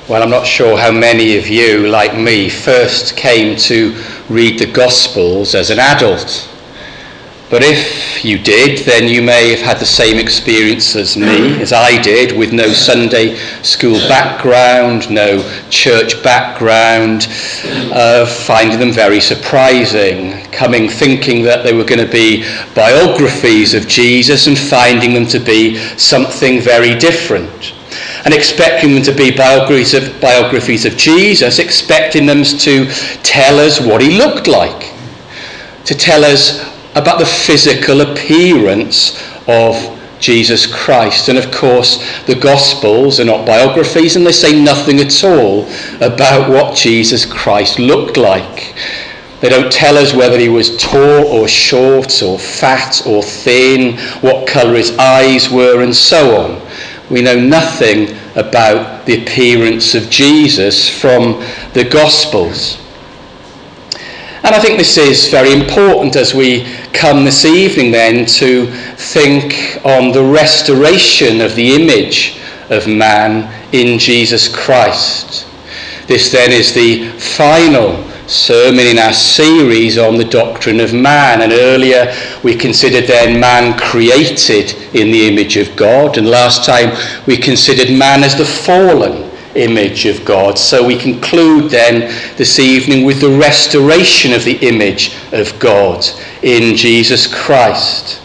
Well, I'm not sure how many of you, like me, first came to read the Gospels as an adult. But if you did, then you may have had the same experience as me, as I did, with no Sunday school background, no church background, finding them very surprising, coming thinking that they were going to be biographies of Jesus and finding them to be something very different. And expecting them to be biographies of Jesus, expecting them to tell us what he looked like, to tell us about the physical appearance of Jesus Christ. And of course, the Gospels are not biographies, and they say nothing at all about what Jesus Christ looked like. They don't tell us whether he was tall or short or fat or thin, what colour his eyes were, and so on. We know nothing about the appearance of Jesus from the Gospels. And I think this is very important as we come this evening then to think on the restoration of the image of man in Jesus Christ. This then is the final sermon in our series on the doctrine of man, and earlier we considered then man created in the image of God, and last time we considered man as the fallen image of God. So we conclude then this evening with the restoration of the image of God in Jesus Christ.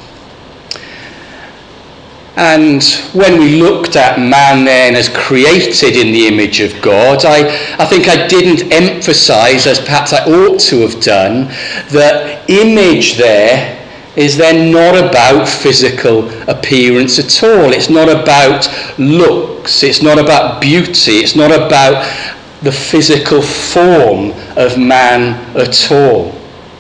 And when we looked at man then as created in the image of God, I think I didn't emphasize, as perhaps I ought to have done, that image there is then not about physical appearance at all. It's not about looks. It's not about beauty. It's not about the physical form of man at all.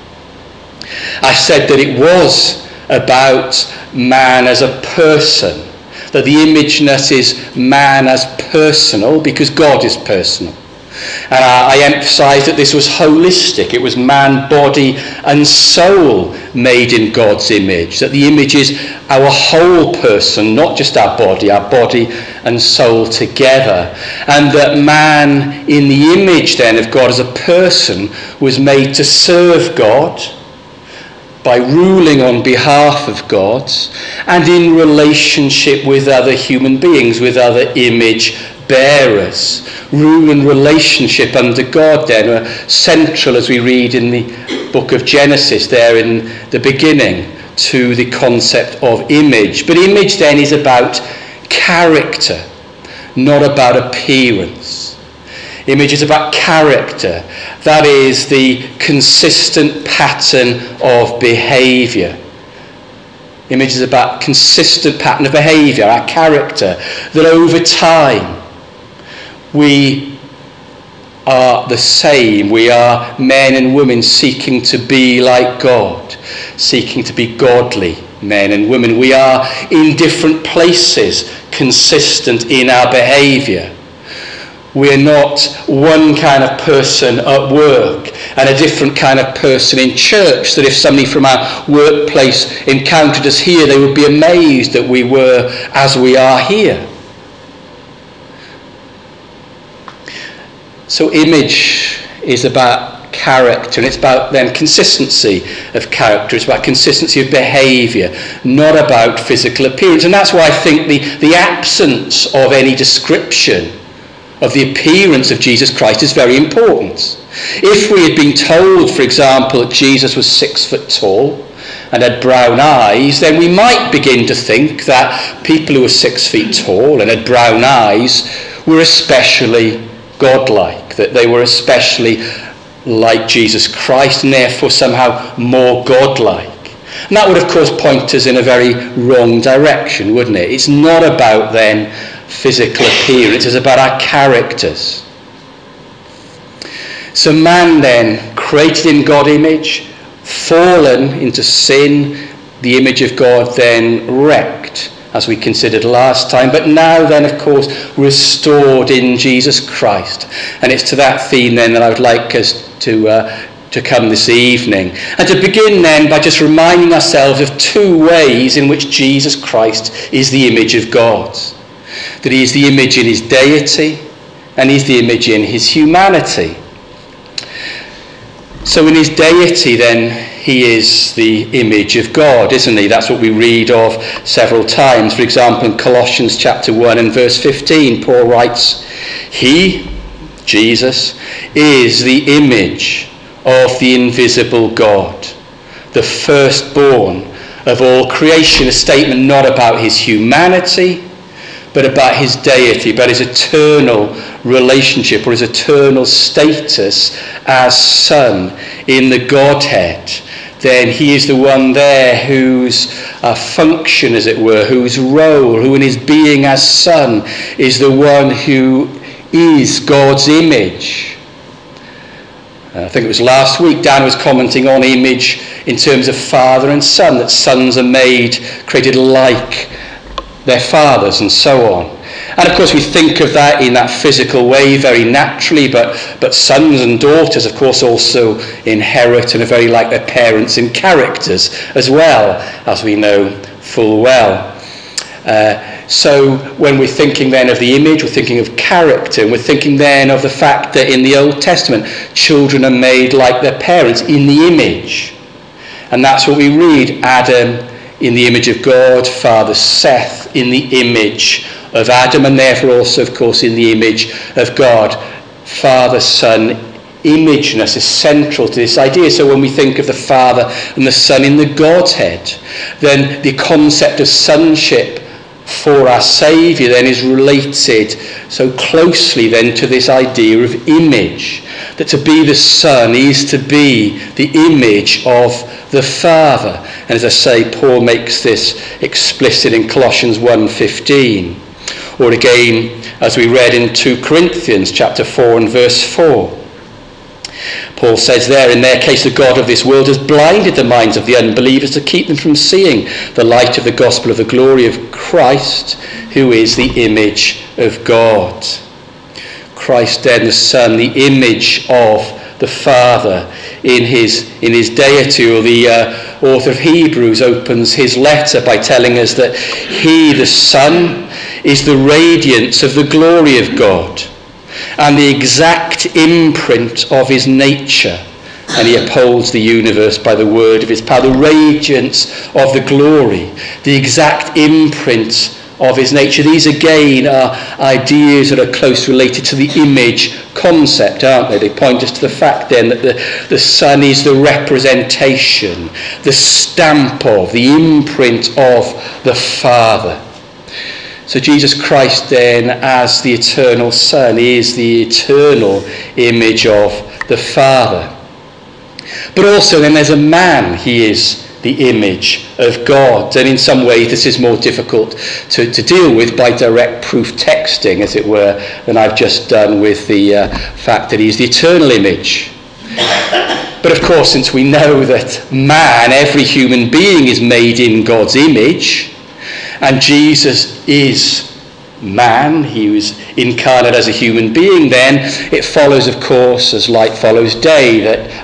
I said that it was about man as a person, that the imageness is man as personal because God is personal. And I emphasised that this was holistic. It was man, body and soul made in God's image, that the image is our whole person, not just our body and soul together. And that man in the image then of God as a person was made to serve God by ruling on behalf of God and in relationship with other human beings, with other image bearers. Rule and relationship under God then are central, as we read in the book of Genesis there in the beginning, to the concept of image. But image then is about character, not about appearance. Image is about character. That is the consistent pattern of behaviour. Image is about consistent pattern of behaviour, our character, that over time we are the same. We are men and women seeking to be like God, seeking to be godly men and women. We are in different places, consistent in our behaviour. We're not one kind of person at work and a different kind of person in church, that if somebody from our workplace encountered us here, they would be amazed that we were as we are here. So image is about character, and it's about then consistency of character. It's about consistency of behaviour, not about physical appearance. And that's why I think the absence of any description of the appearance of Jesus Christ is very important. If we had been told, for example, that Jesus was 6 foot tall and had brown eyes, then we might begin to think that people who were 6 feet tall and had brown eyes were especially godlike, that they were especially like Jesus Christ and therefore somehow more godlike. And that would of course point us in a very wrong direction, wouldn't it? It's not about then physical appearance, it's about our characters. So man then, created in God's image, fallen into sin, the image of God then wrecked, as we considered last time, but now then of course restored in Jesus Christ. And it's to that theme then that I would like us to come this evening, and to begin then by just reminding ourselves of two ways in which Jesus Christ is the image of God. That he is the image in his deity and he's the image in his humanity. So in his deity then, he is the image of God, isn't he? That's what we read of several times. For example, in Colossians chapter 1 and verse 15, Paul writes, he, Jesus, is the image of the invisible God, the firstborn of all creation. A statement not about his humanity, but about his deity, about his eternal relationship or his eternal status as Son in the Godhead. Then he is the one there whose function, as it were, whose role, who in his being as Son is the one who is God's image. I think it was last week Dan was commenting on image in terms of father and son, that sons are made, created like their fathers and so on. And of course we think of that in that physical way very naturally, but sons and daughters of course also inherit and are very like their parents in characters as well, as we know full well. So when we're thinking then of the image, we're thinking of character, and we're thinking then of the fact that in the Old Testament children are made like their parents in the image. And that's what we read, Adam in the image of God, father Seth in the image of Adam, and therefore also of course in the image of God. Father, Son, imageness is central to this idea. So when we think of the Father and the Son in the Godhead, then the concept of sonship for our Saviour then is related so closely then to this idea of image, that to be the Son is to be the image of the Father. And as I say, Paul makes this explicit in Colossians 1:15. Or again, as we read in 2 Corinthians chapter 4 and verse 4. Paul says there, in their case, the God of this world has blinded the minds of the unbelievers to keep them from seeing the light of the gospel of the glory of Christ, who is the image of God. Christ then, the Son, the image of the Father in his deity. Or the author of Hebrews opens his letter by telling us that he, the Son, is the radiance of the glory of God and the exact imprint of his nature, and he upholds the universe by the word of his power. The radiance of the glory, the exact imprint of his nature. These again are ideas that are close related to the image concept, aren't they? They point us to the fact then that the Son is the representation, the stamp of, the imprint of the Father. So Jesus Christ then, as the eternal Son, is the eternal image of the Father. But also then there's a man. He is the image of God. And in some ways this is more difficult to deal with by direct proof texting, as it were, than I've just done with the fact that he's the eternal image. But of course, since we know that man, every human being, is made in God's image, and Jesus is man, he was incarnate as a human being, then it follows, of course, as night follows day,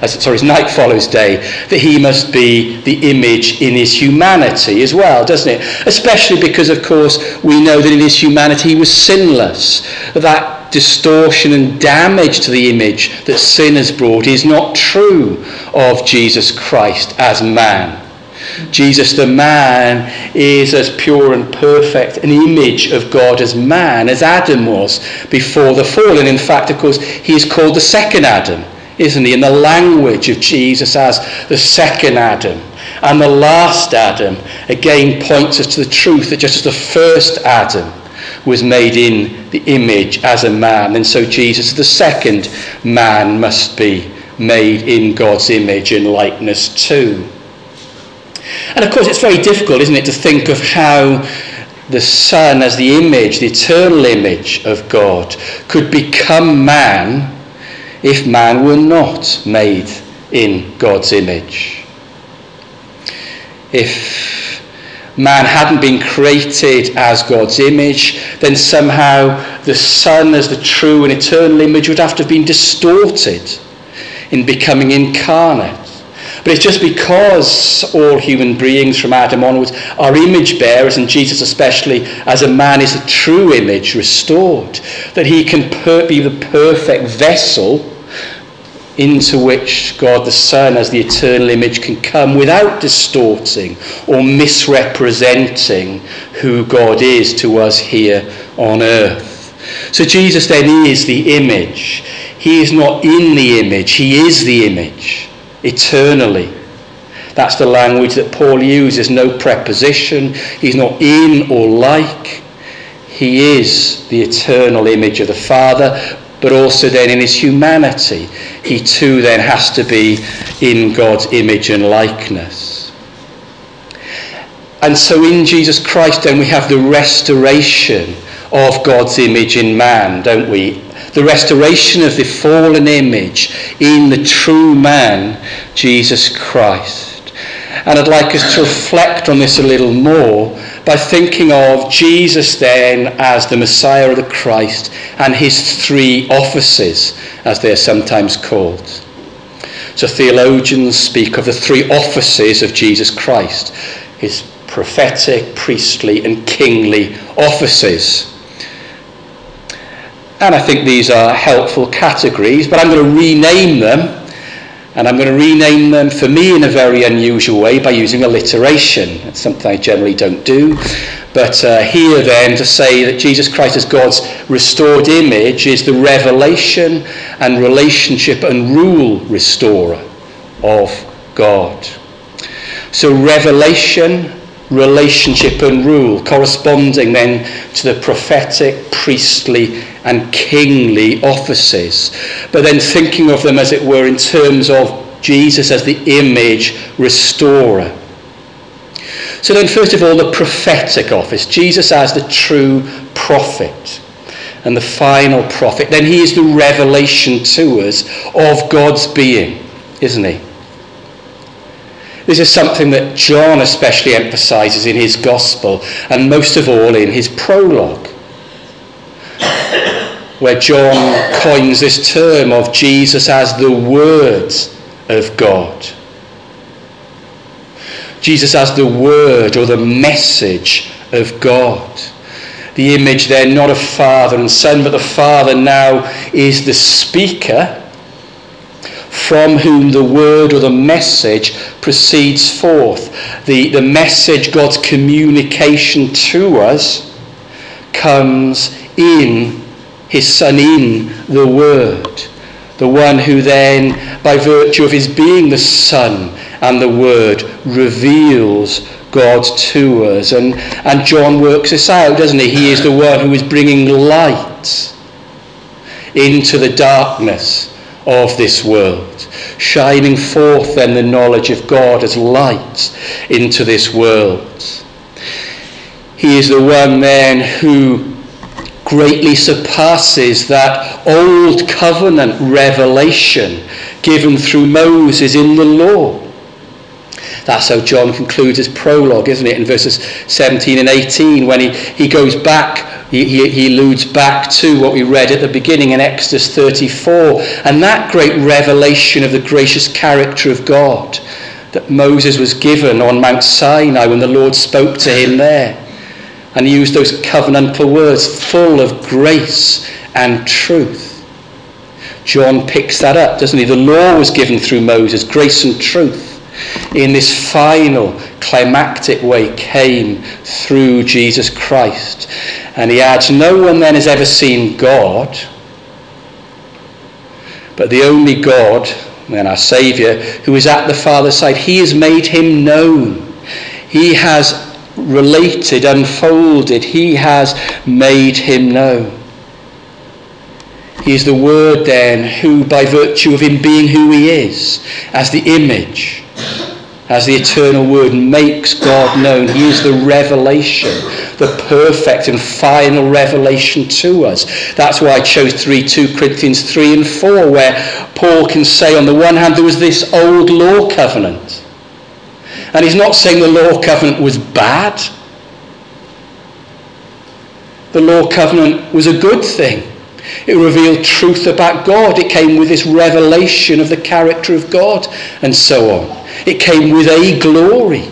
that he must be the image in his humanity as well, doesn't it? Especially because, of course, we know that in his humanity he was sinless. That distortion and damage to the image that sin has brought is not true of Jesus Christ as man. Jesus the man is as pure and perfect an image of God as man, as Adam was before the fall. And in fact, of course, he is called the second Adam, isn't he? In the language of Jesus as the second Adam. And the last Adam again points us to the truth that just as the first Adam was made in the image as a man, and so Jesus, the second man, must be made in God's image and likeness too. And of course it's very difficult, isn't it, to think of how the Son, as the image, the eternal image of God, could become man if man were not made in God's image. If man hadn't been created as God's image, then somehow the Son, as the true and eternal image, would have to have been distorted in becoming incarnate. But it's just because all human beings from Adam onwards are image bearers, and Jesus especially as a man is a true image restored, that he can be the perfect vessel into which God the Son as the eternal image can come without distorting or misrepresenting who God is to us here on earth. So Jesus then is the image. He is not in the image, he is the image eternally. That's the language that Paul uses, no preposition. He's not in or like. He is the eternal image of the Father, but also then in his humanity, he too then has to be in God's image and likeness. And so in Jesus Christ then we have the restoration of God's image in man, don't we? The restoration of the fallen image in the true man, Jesus Christ. And I'd like us to reflect on this a little more by thinking of Jesus then as the Messiah or the Christ and his three offices, as they are sometimes called. So theologians speak of the three offices of Jesus Christ, his prophetic, priestly and kingly offices. And I think these are helpful categories, but I'm going to rename them. And I'm going to rename them, for me, in a very unusual way by using alliteration. It's something I generally don't do. But here then, to say that Jesus Christ as God's restored image is the revelation and relationship and rule restorer of God. So revelation, relationship and rule, corresponding then to the prophetic, priestly and kingly offices, but then thinking of them as it were in terms of Jesus as the image restorer. So then first of all, the prophetic office, Jesus as the true prophet and the final prophet. Then he is the revelation to us of God's being, isn't he? This is something that John especially emphasizes in his gospel, and most of all in his prologue, where John coins this term of Jesus as the Word of God. Jesus as the Word or the message of God. The image then not of Father and Son, but the Father now is the speaker, from whom the word or the message proceeds forth. The message, God's communication to us, comes in his Son, in the Word. The one who then, by virtue of his being the Son and the Word, reveals God to us. And John works this out, doesn't he? He is the one who is bringing light into the darkness of this world, shining forth then the knowledge of God as light into this world. He is the one then who greatly surpasses that old covenant revelation given through Moses in the law. That's how John concludes his prologue, isn't it? In verses 17 and 18, when he goes back, he alludes back to what we read at the beginning in Exodus 34, and that great revelation of the gracious character of God that Moses was given on Mount Sinai when the Lord spoke to him there. And he used those covenantal words, full of grace and truth. John picks that up, doesn't he? The law was given through Moses, grace and truth. In this final climactic way came through Jesus Christ. And he adds, no one then has ever seen God, but the only God, and our Saviour, who is at the Father's side, he has made him known. He has related, unfolded, he has made him known. He is the Word then who, by virtue of him being who he is, as the image, as the eternal Word, makes God known. He is the revelation, the perfect and final revelation to us. That's why I chose 2 Corinthians 3 and 4, where Paul can say, on the one hand, there was this old law covenant. And he's not saying the law covenant was bad. The law covenant was a good thing. It revealed truth about God. It came with this revelation of the character of God and so on. It came with a glory.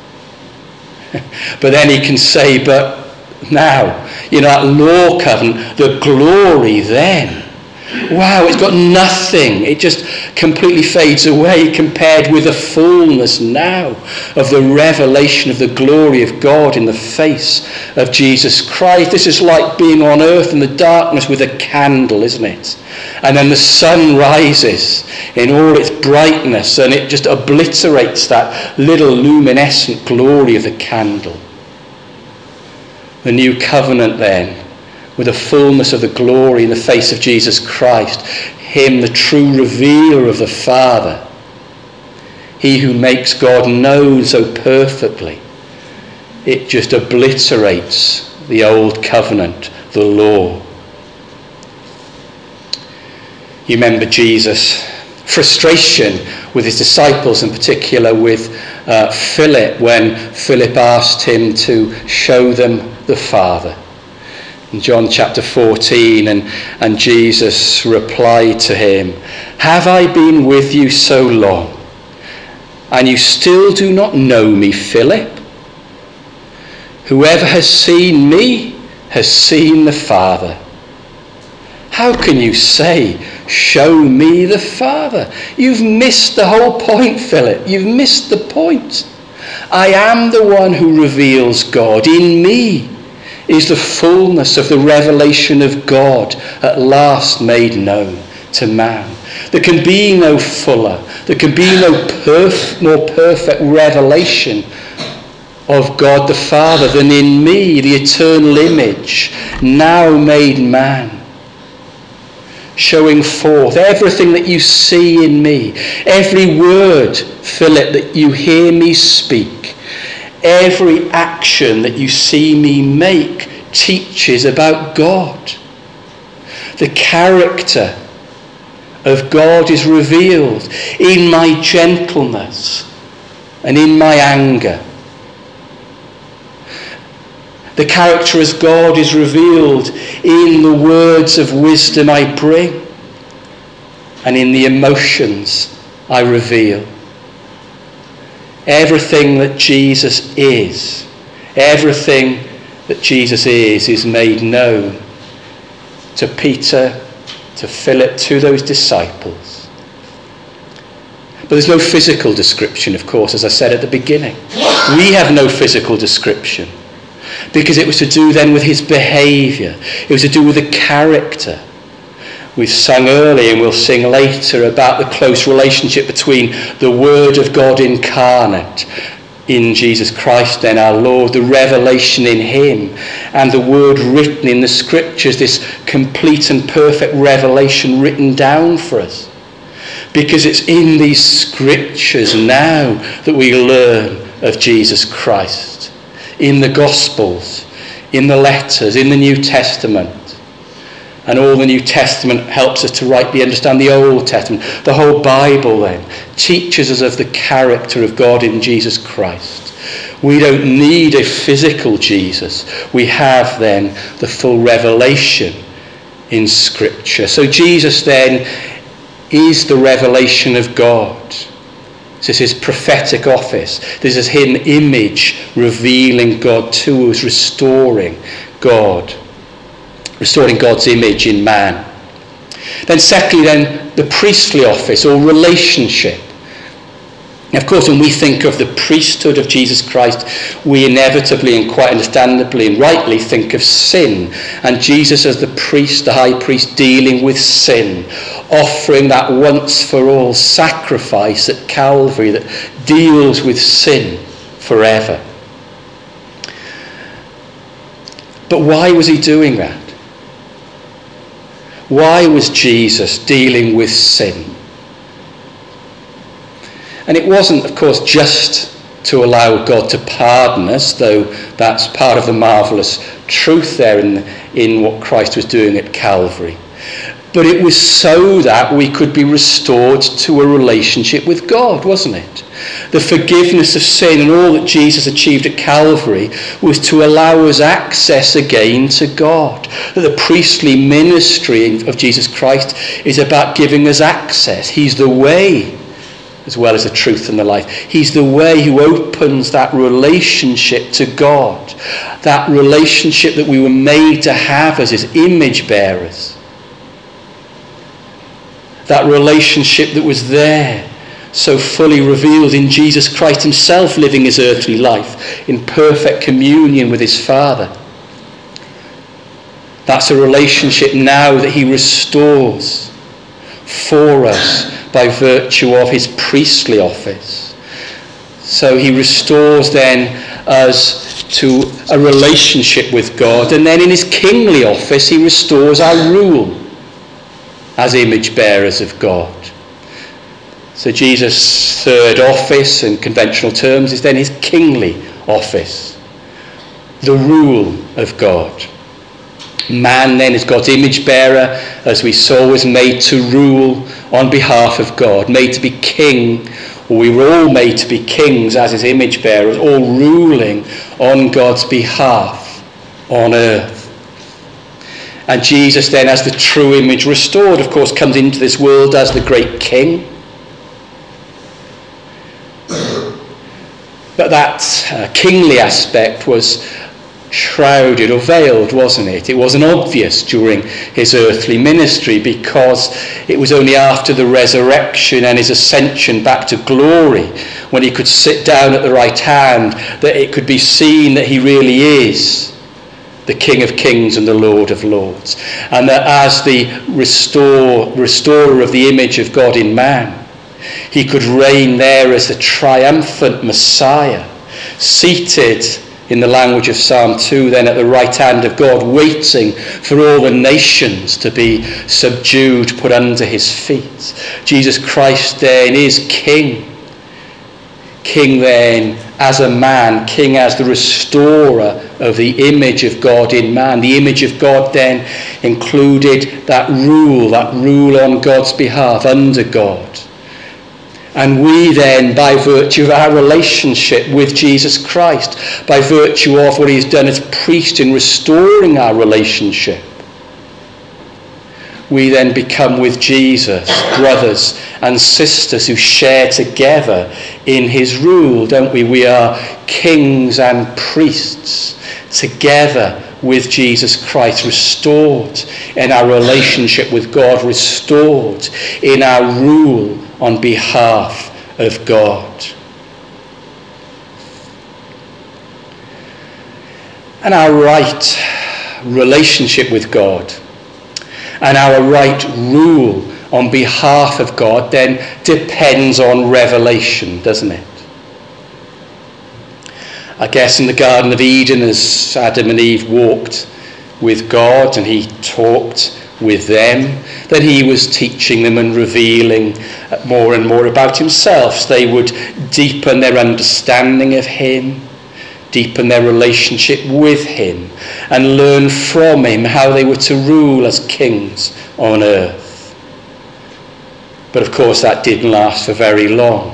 But then he can say, but now, that law covenant, the glory then, wow, it's got nothing. It just completely fades away compared with the fullness now of the revelation of the glory of God in the face of Jesus Christ. This is like being on earth in the darkness with a candle, isn't it? And then the sun rises in all its brightness and it just obliterates that little luminescent glory of the candle. The new covenant then, with the fullness of the glory in the face of Jesus Christ, him, the true revealer of the Father, he who makes God known so perfectly, it just obliterates the old covenant, the law. You remember Jesus' frustration with his disciples, in particular with Philip, when Philip asked him to show them the Father. In John chapter 14, and Jesus replied to him, "Have I been with you so long, and you still do not know me, Philip? Whoever has seen me has seen the Father. How can you say, 'Show me the Father'? You've missed the whole point, Philip. You've missed the point. I am the one who reveals God. In me is the fullness of the revelation of God at last made known to man. There can be no fuller, there can be no more perfect revelation of God the Father than in me, the eternal image, now made man, showing forth everything that you see in me, every word, Philip, that you hear me speak, every action that you see me make teaches about God. The character of God is revealed in my gentleness and in my anger. The character of God is revealed in the words of wisdom I bring and in the emotions I reveal. Everything that Jesus is made known to Peter, to Philip, to those disciples. But there's no physical description, of course, as I said at the beginning. We have no physical description because it was to do then with his behaviour. It was to do with the character. We've sung earlier and we'll sing later about the close relationship between the Word of God incarnate in Jesus Christ then our Lord, the revelation in him, and the word written in the scriptures, this complete and perfect revelation written down for us. Because it's in these scriptures now that we learn of Jesus Christ. In the Gospels, in the letters, in the New Testament. And all the New Testament helps us to rightly understand the Old Testament. The whole Bible then teaches us of the character of God in Jesus Christ. We don't need a physical Jesus. We have then the full revelation in Scripture. So Jesus then is the revelation of God. This is his prophetic office. This is him image revealing God to us, restoring God's image in man. Then secondly, then the priestly office or relationship. Of course, when we think of the priesthood of Jesus Christ, we inevitably and quite understandably and rightly think of sin. And Jesus as the priest, the high priest, dealing with sin, offering that once for all sacrifice at Calvary that deals with sin forever. But why was he doing that? Why was Jesus dealing with sin? And it wasn't, of course, just to allow God to pardon us, though that's part of the marvellous truth there in what Christ was doing at Calvary. But it was so that we could be restored to a relationship with God, wasn't it? The forgiveness of sin and all that Jesus achieved at Calvary was to allow us access again to God. That the priestly ministry of Jesus Christ is about giving us access. He's the way as well as the truth and the life. He's the way who opens that relationship to God. That relationship that we were made to have as his image bearers. That relationship that was there, so fully revealed in Jesus Christ himself living his earthly life in perfect communion with his Father. That's a relationship now that he restores for us by virtue of his priestly office. So he restores then us to a relationship with God, and then in his kingly office he restores our rule as image bearers of God. So Jesus' third office in conventional terms is then his kingly office, the rule of God. Man then is God's image bearer, as we saw, was made to rule on behalf of God, made to be king. We were all made to be kings as his image bearers, all ruling on God's behalf on earth. And Jesus then, as the true image restored, of course, comes into this world as the great king. But that kingly aspect was shrouded or veiled, wasn't it? It wasn't obvious during his earthly ministry, because it was only after the resurrection and his ascension back to glory, when he could sit down at the right hand, that it could be seen that he really is the King of Kings and the Lord of Lords. And that as the restorer of the image of God in man, he could reign there as the triumphant Messiah, seated in the language of Psalm 2, then at the right hand of God, waiting for all the nations to be subdued, put under his feet. Jesus Christ then is King. King then as a man, King as the restorer of the image of God in man. The image of God then included that rule on God's behalf, under God. And we then, by virtue of our relationship with Jesus Christ, by virtue of what he's done as priest in restoring our relationship, we then become with Jesus brothers and sisters who share together in his rule, don't we? We are kings and priests together with Jesus Christ, restored in our relationship with God, restored in our rule on behalf of God. And our right relationship with God and our right rule on behalf of God then depends on revelation, doesn't it? I guess in the Garden of Eden, as Adam and Eve walked with God and he talked with them, then he was teaching them and revealing more and more about himself, so they would deepen their understanding of him, deepen their relationship with him, and learn from him how they were to rule as kings on earth. But of course that didn't last for very long.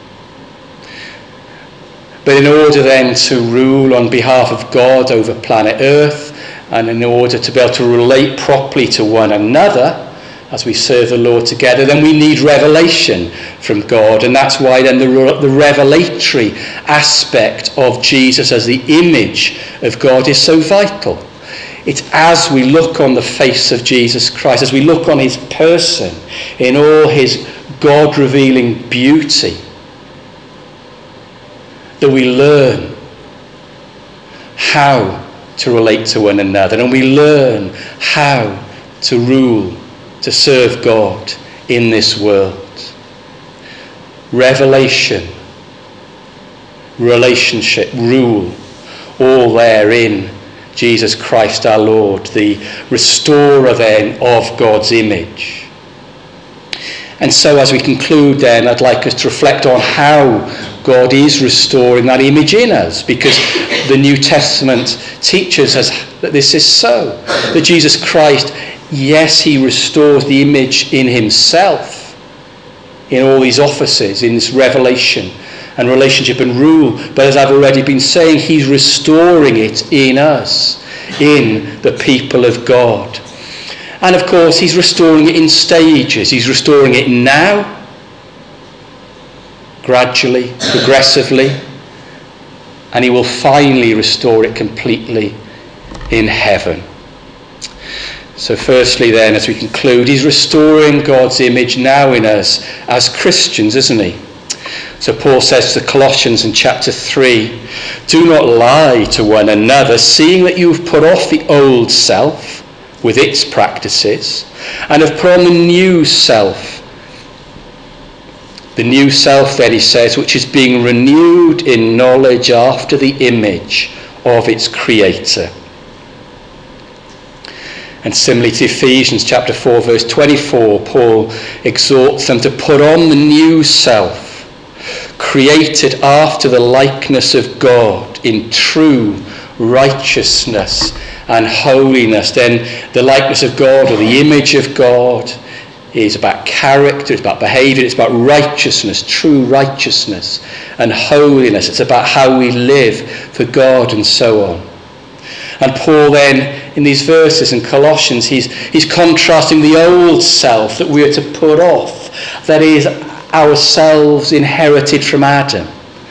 But in order then to rule on behalf of God over planet Earth, and in order to be able to relate properly to one another as we serve the Lord together, then we need revelation from God. And that's why then the revelatory aspect of Jesus as the image of God is so vital. It's as we look on the face of Jesus Christ, as we look on his person in all his God-revealing beauty, that we learn how to relate to one another, and we learn how to rule, to serve God in this world. Revelation, relationship, rule, all there in Jesus Christ our Lord, the restorer then of God's image. And so as we conclude then, I'd like us to reflect on how God is restoring that image in us, because the New Testament teaches us that this is so. That Jesus Christ, yes, he restores the image in himself, in all these offices, in this revelation and relationship and rule. But as I've already been saying, he's restoring it in us, in the people of God. And of course, he's restoring it in stages. He's restoring it now, gradually, progressively, and he will finally restore it completely in heaven. So firstly then, as we conclude, he's restoring God's image now in us as Christians, isn't he? So Paul says to the Colossians in chapter 3, do not lie to one another, seeing that you have put off the old self with its practices, and have put on the new self. The new self, then, he says, which is being renewed in knowledge after the image of its creator. And similarly to Ephesians chapter 4, verse 24, Paul exhorts them to put on the new self, created after the likeness of God in true righteousness and holiness. Then the likeness of God, or the image of God, is about character, it's about behaviour, it's about righteousness, true righteousness and holiness. It's about how we live for God and so on. And Paul then, in these verses in Colossians, he's contrasting the old self that we are to put off, that is, ourselves inherited from Adam.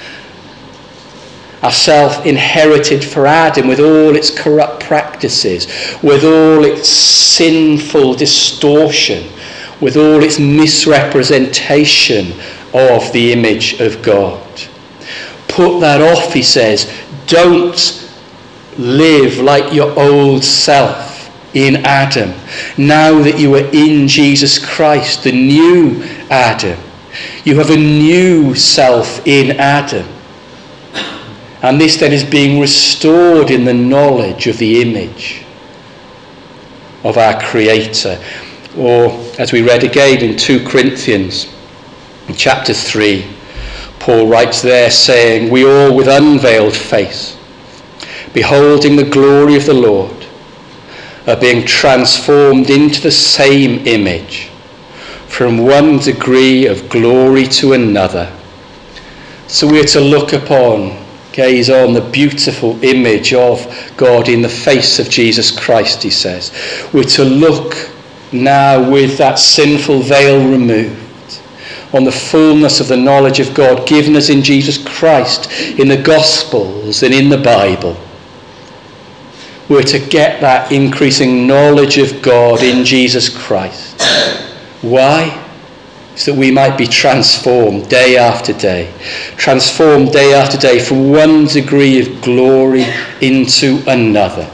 Ourself inherited from Adam, with all its corrupt practices, with all its sinful distortion, with all its misrepresentation of the image of God. Put that off, he says. Don't live like your old self in Adam. Now that you are in Jesus Christ, the new Adam, you have a new self in Adam. And this then is being restored in the knowledge of the image of our Creator. Or, as we read again in 2 Corinthians, in chapter 3, Paul writes there, saying, we all with unveiled face, beholding the glory of the Lord, are being transformed into the same image, from one degree of glory to another. So we are to look upon, gaze on the beautiful image of God in the face of Jesus Christ, he says. We're to look now with that sinful veil removed on the fullness of the knowledge of God given us in Jesus Christ, in the Gospels and in the Bible. We're to get that increasing knowledge of God in Jesus Christ. Why? So that we might be transformed day after day. Transformed day after day from one degree of glory into another.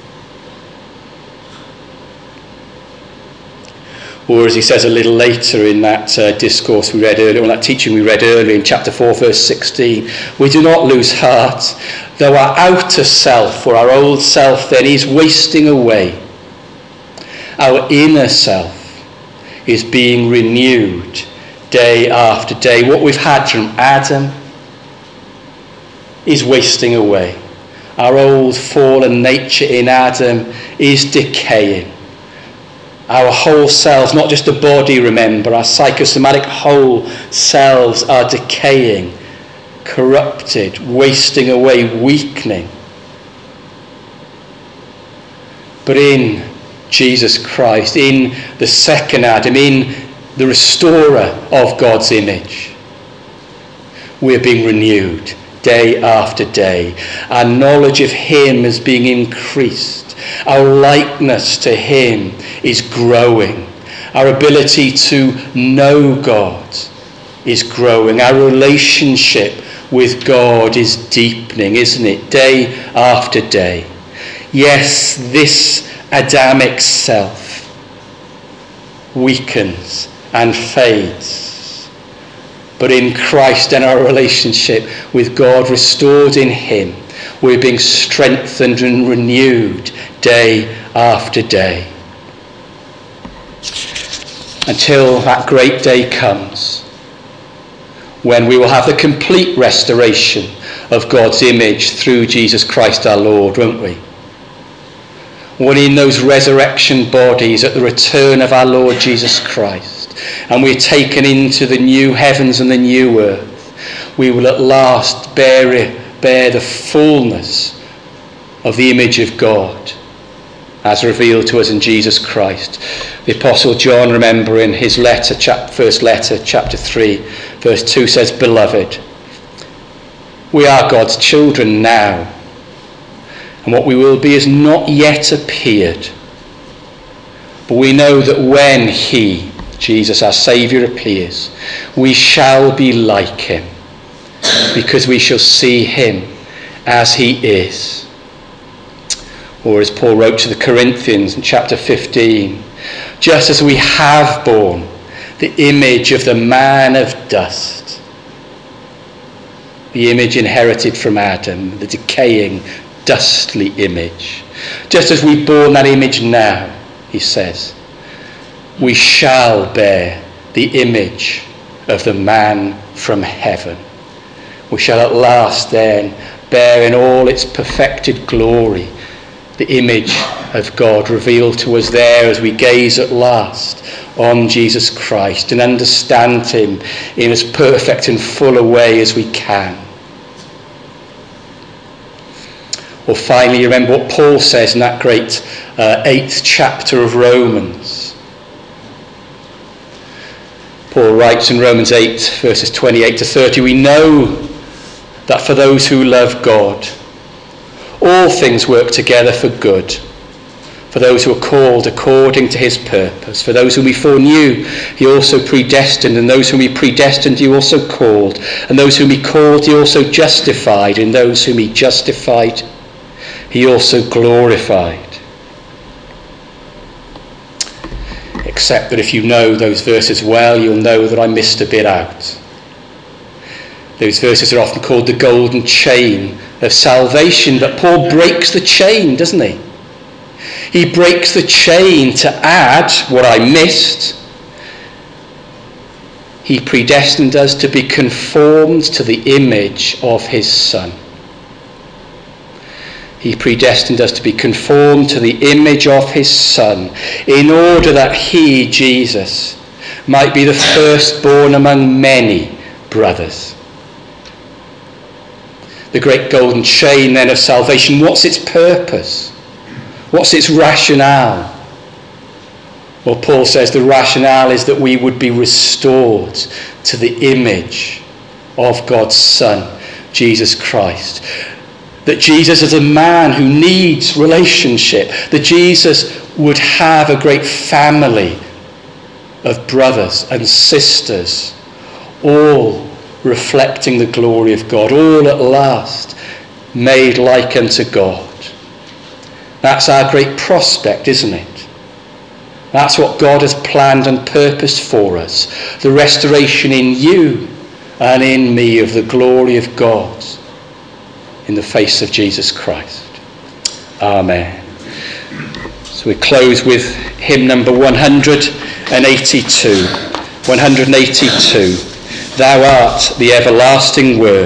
Or as he says a little later in that discourse we read earlier, or that teaching we read earlier in chapter 4, verse 16, we do not lose heart, though our outer self, or our old self then, is wasting away. Our inner self is being renewed day after day. What we've had from Adam is wasting away. Our old fallen nature in Adam is decaying. Our whole selves, not just the body, remember, our psychosomatic whole selves are decaying, corrupted, wasting away, weakening. But in Jesus Christ, in the second Adam, in the restorer of God's image, we're being renewed day after day. Our knowledge of him is being increased. Our likeness to him is growing. Our ability to know God is growing. Our relationship with God is deepening, isn't it? Day after day. Yes, this Adamic self weakens and fades. But in Christ and our relationship with God restored in him, we're being strengthened and renewed day after day. Until that great day comes, when we will have the complete restoration of God's image through Jesus Christ our Lord, won't we? When in those resurrection bodies at the return of our Lord Jesus Christ, and we're taken into the new heavens and the new earth, we will at last bear the fullness of the image of God as revealed to us in Jesus Christ. The Apostle John, remember, in his first letter, chapter 3, verse 2 says, "Beloved, we are God's children now, and what we will be is not yet appeared. But we know that when he," Jesus our Saviour, appears, "we shall be like him, because we shall see him as he is." Or as Paul wrote to the Corinthians in chapter 15, "Just as we have borne the image of the man of dust," the image inherited from Adam, the decaying, dustly image. Just as we've borne that image now, he says, we shall bear the image of the man from heaven. We shall at last then bear in all its perfected glory the image of God revealed to us there as we gaze at last on Jesus Christ and understand him in as perfect and full a way as we can. Or finally, remember what Paul says in that great 8th chapter of Romans. Paul writes in Romans 8, verses 28 to 30, "We know that for those who love God, all things work together for good, for those who are called according to his purpose. For those whom he foreknew, he also predestined, and those whom he predestined, he also called, and those whom he called, he also justified, and those whom he justified, he also glorified." Except that if you know those verses well, you'll know that I missed a bit out. Those verses are often called the golden chain of salvation, but Paul breaks the chain, doesn't he? He breaks the chain to add what I missed. He predestined us to be conformed to the image of his Son. He predestined us to be conformed to the image of his Son, in order that he, Jesus, might be the firstborn among many brothers. The great golden chain then of salvation, what's its purpose? What's its rationale? Well, Paul says the rationale is that we would be restored to the image of God's Son, Jesus Christ. That Jesus is a man who needs relationship. That Jesus would have a great family of brothers and sisters, all reflecting the glory of God, all at last made like unto God. That's our great prospect, isn't it? That's what God has planned and purposed for us. The restoration in you and in me of the glory of God in the face of Jesus Christ. Amen. So we close with hymn number 182. 182. Thou art the everlasting word.